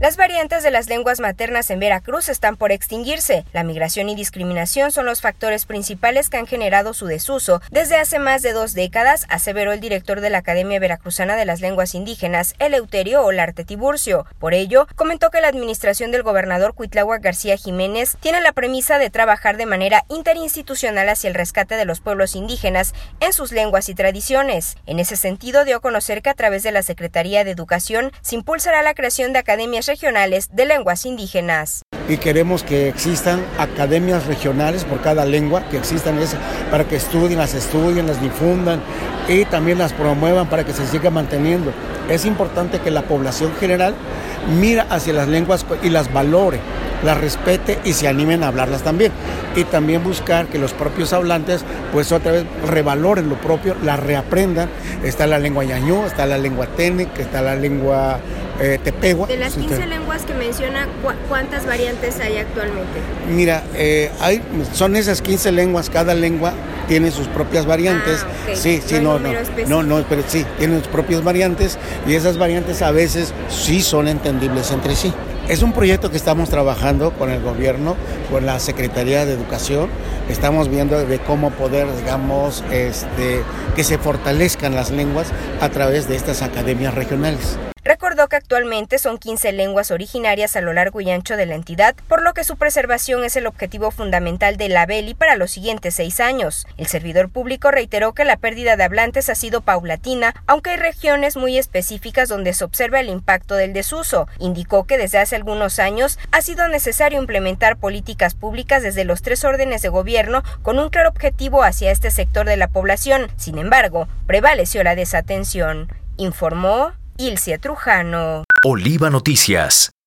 Las variantes de las lenguas maternas en Veracruz están por extinguirse. La migración y discriminación son los factores principales que han generado su desuso desde hace más de 2 décadas, aseveró el director de la Academia Veracruzana de las Lenguas Indígenas, Eleuterio Olarte Tiburcio. Por ello, comentó que la administración del gobernador Cuitláhuac García Jiménez tiene la premisa de trabajar de manera interinstitucional hacia el rescate de los pueblos indígenas en sus lenguas y tradiciones. En ese sentido, dio a conocer que a través de la Secretaría de Educación se impulsará la creación de academias regionales de lenguas indígenas. Y queremos que existan academias regionales por cada lengua, que existan esas para que las estudien, las difundan y también las promuevan para que se siga manteniendo. Es importante que la población general mira hacia las lenguas y las valore, las respete y se animen a hablarlas también. Y también buscar que los propios hablantes pues otra vez revaloren lo propio, la reaprendan. Está la lengua ñañú, está la lengua técnica, está la lengua tepehua. De las 15 lenguas que menciona, ¿cuántas variantes hay actualmente? Mira, son esas 15 lenguas, cada lengua tiene sus propias variantes. Okay. Sí, pero sí, tienen sus propias variantes y esas variantes a veces sí son entendibles entre sí. Es un proyecto que estamos trabajando con el gobierno, con la Secretaría de Educación. Estamos viendo de cómo poder, digamos, que se fortalezcan las lenguas a través de estas academias regionales. Recordó que actualmente son 15 lenguas originarias a lo largo y ancho de la entidad, por lo que su preservación es el objetivo fundamental de la BELI para los siguientes 6 años. El servidor público reiteró que la pérdida de hablantes ha sido paulatina, aunque hay regiones muy específicas donde se observa el impacto del desuso. Indicó que desde hace algunos años ha sido necesario implementar políticas públicas desde los 3 órdenes de gobierno con un claro objetivo hacia este sector de la población. Sin embargo, prevaleció la desatención, informó Ilcia Trujano. Oliva Noticias.